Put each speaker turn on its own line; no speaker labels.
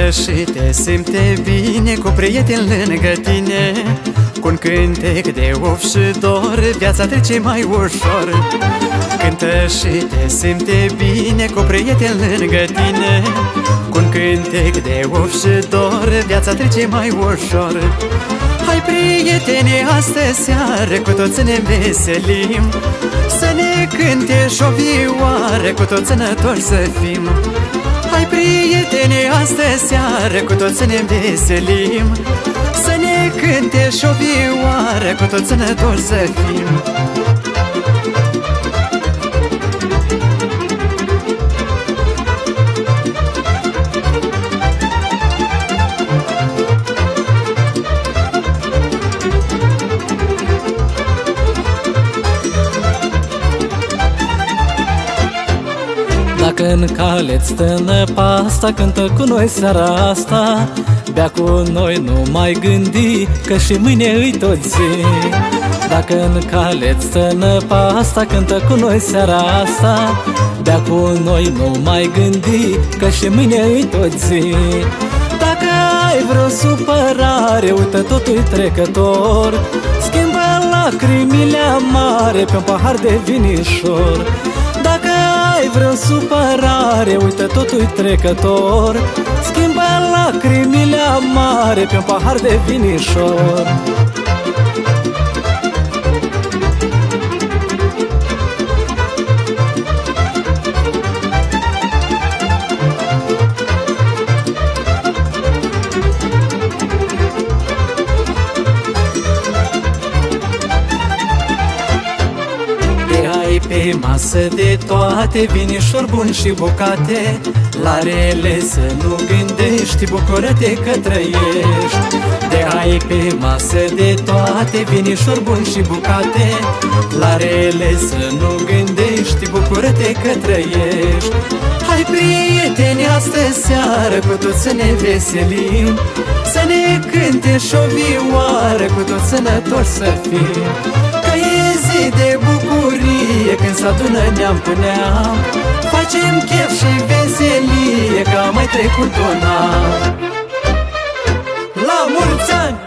și te simte bine cu prieteni lângă tine. Cu un cântec de of și dor, viața trece mai ușor. Cântă și te simte bine cu prieteni lângă tine. Cu un cântec de of și dor, viața trece mai ușor. Hai, prietene, astă seară cu toți ne veselim, să ne cânte și o vioară, cu toți sănătoși să fim. Hai, prietene, astă seară cu toți ne veselim, să ne cânte și o vioară, cu toți sănătoși să fim.
Dacă în cale-ți stă năpasta, cântă cu noi seara asta. Bea cu noi, nu mai gândi, că și mâine îi tot zi. Dacă în cale-ți stă năpasta, cântă cu noi seara asta. Bea cu noi, nu mai gândi, că și mâine îi tot zi. Dacă ai vreo supărare, uită, totul-i trecător. Schimbă lacrimile amare pe un pahar de vinișor. Dacă ai vreo supărare, uită, totul-i trecător. Schimbă lacrimile amare pe un pahar de vinișor.
Pe masă de toate, vinișor bun și bucate. La rele să nu gândești, bucură-te că trăiești. De ai pe masă de toate, vinișor bun și bucate. La rele să nu gândești, bucură-te că trăiești. Hai, prieteni, astă seară cu toți să ne veselim, să ne cânte și o vioară, cu toți sănătoși să fim. Că e zi de bucurie când s-adună neam cu neam, facem chef și veselie că a mai trecut un an. La mulți ani!